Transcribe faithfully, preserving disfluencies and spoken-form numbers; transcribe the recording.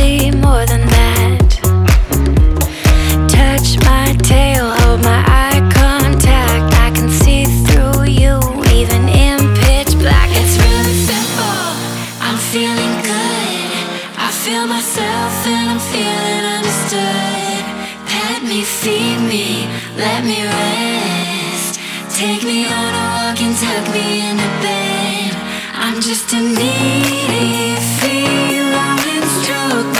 be more than that. Touch my tail, hold my eye contact. I can see through you, even in pitch black. It's really simple, I'm feeling good. I feel myself and I'm feeling understood. Pat me, feed me, let me rest. Take me on a walk and tuck me into bed. I'm just a needy feline stroke.